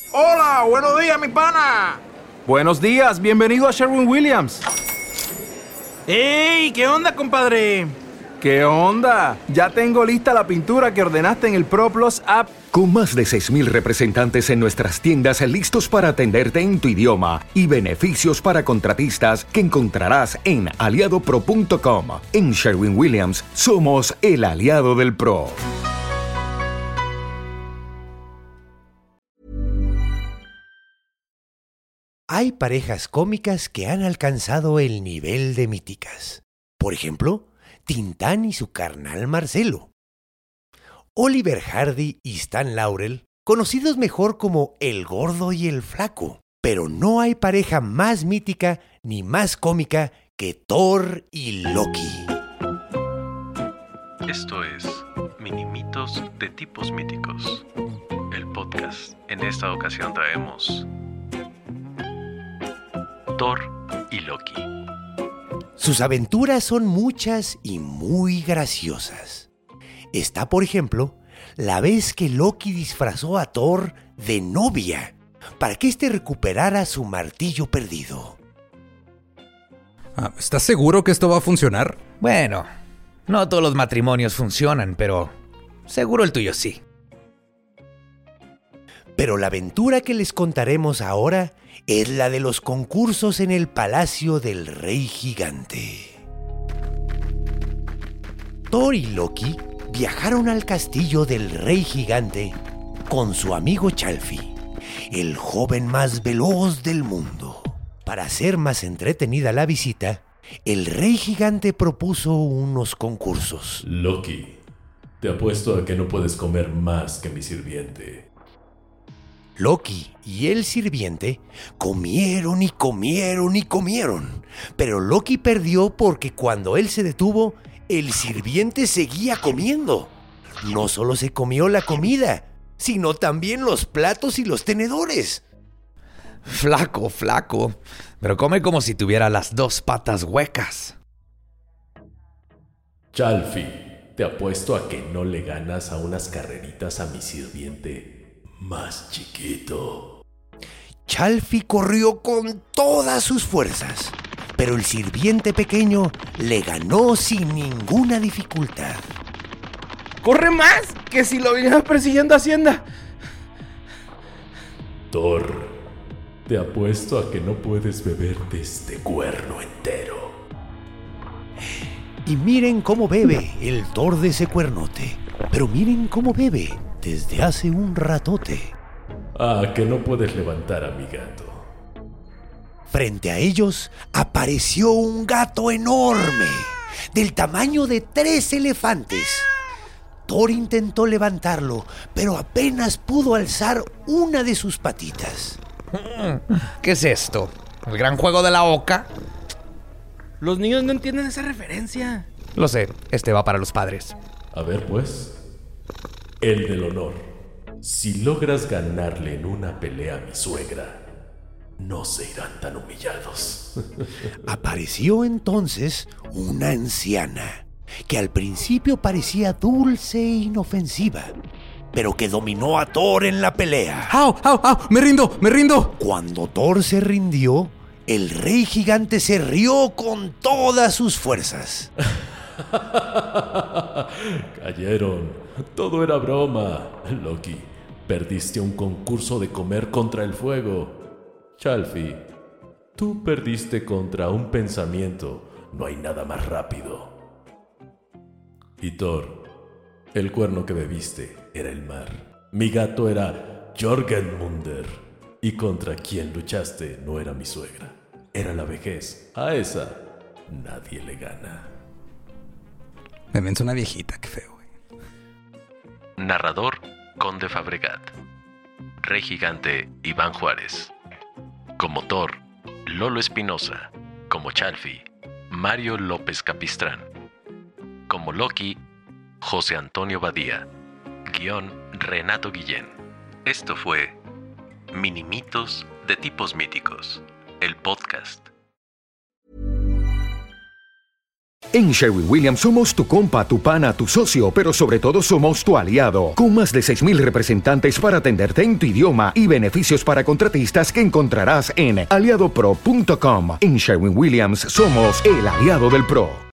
Hola, buenos días, mi pana. Buenos días, bienvenido a Sherwin-Williams. ¡Ey! ¿Qué onda, compadre? ¿Qué onda? Ya tengo lista la pintura que ordenaste en el ProPlus app. Con más de 6,000 representantes en nuestras tiendas listos para atenderte en tu idioma y beneficios para contratistas que encontrarás en aliadopro.com. En Sherwin-Williams somos el aliado del pro. Hay parejas cómicas que han alcanzado el nivel de míticas. Por ejemplo, Tintán y su carnal Marcelo. Oliver Hardy y Stan Laurel, conocidos mejor como el gordo y el flaco. Pero no hay pareja más mítica ni más cómica que Thor y Loki. Esto es Minimitos de Tipos Míticos, el podcast. En esta ocasión traemos Thor y Loki. Sus aventuras son muchas y muy graciosas. Está, por ejemplo, la vez que Loki disfrazó a Thor de novia para que éste recuperara su martillo perdido. ¿Estás seguro que esto va a funcionar? Bueno, no todos los matrimonios funcionan, pero seguro el tuyo sí. Pero la aventura que les contaremos ahora es la de los concursos en el palacio del Rey Gigante. Thor y Loki viajaron al castillo del Rey Gigante con su amigo Chalfi, el joven más veloz del mundo. Para hacer más entretenida la visita, el Rey Gigante propuso unos concursos. Loki, te apuesto a que no puedes comer más que mi sirviente. Loki y el sirviente comieron y comieron y comieron, pero Loki perdió porque cuando él se detuvo, el sirviente seguía comiendo. No solo se comió la comida, sino también los platos y los tenedores. Flaco, pero come como si tuviera las dos patas huecas. Chalfi, te apuesto a que no le ganas a unas carreritas a mi sirviente más chiquito. Chalfi corrió con todas sus fuerzas, pero el sirviente pequeño le ganó sin ninguna dificultad. ¡Corre más! ¡Que si lo vienes persiguiendo Hacienda! Thor, te apuesto a que no puedes beberte este cuerno entero. Y miren cómo bebe el Thor de ese cuernote. Pero miren cómo bebe desde hace un ratote. Que no puedes levantar a mi gato. Frente a ellos apareció un gato enorme, del tamaño de 3 elefantes. Thor intentó levantarlo, pero apenas pudo alzar una de sus patitas. ¿Qué es esto? ¿El gran juego de la oca? Los niños no entienden esa referencia. Lo sé, este va para los padres. A ver, pues. El del honor. Si logras ganarle en una pelea a mi suegra, no se irán tan humillados. Apareció entonces una anciana, que al principio parecía dulce e inofensiva, pero que dominó a Thor en la pelea. ¡Au! ¡Me rindo! Cuando Thor se rindió, el Rey Gigante se rió con todas sus fuerzas. Cayeron. Todo era broma. Loki, perdiste un concurso de comer contra el fuego. Chalfi, tú perdiste contra un pensamiento. No hay nada más rápido. Y Thor, el cuerno que bebiste era el mar. Mi gato era Jorgenmunder. Y contra quien luchaste no era mi suegra, era la vejez. A esa nadie le gana. Me vence una viejita, qué feo, güey. Narrador, Conde Fabregat. Rey Gigante, Iván Juárez. Como Thor, Lolo Espinosa. Como Chalfi, Mario López Capistrán. Como Loki, José Antonio Badía. Guión, Renato Guillén. Esto fue Minimitos de Tipos Míticos, el podcast. En Sherwin-Williams somos tu compa, tu pana, tu socio, pero sobre todo somos tu aliado, con más de 6,000 representantes para atenderte en tu idioma y beneficios para contratistas que encontrarás en aliadopro.com. En Sherwin-Williams somos el aliado del pro.